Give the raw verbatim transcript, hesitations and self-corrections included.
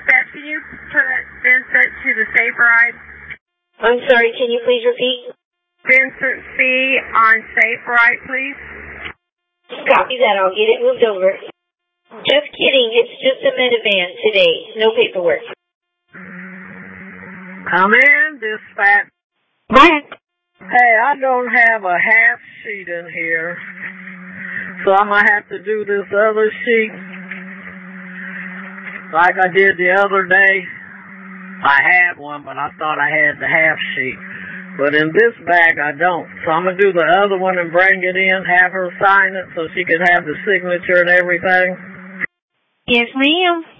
Dispatch, can you put Vincent to the safe ride? I'm sorry, can you please repeat? Vincent C. on safe ride, please. Copy that. I'll get it moved over. Just kidding. It's just a minivan today. No paperwork. Come in, dispatch. What? Hey, I don't have a half sheet in here, so I'm going to have to do this other sheet like I did the other day. I had one, but I thought I had the half sheet. But in this bag, I don't. So I'm going to do the other one and bring it in, have her sign it so she can have the signature and everything. Yes, ma'am.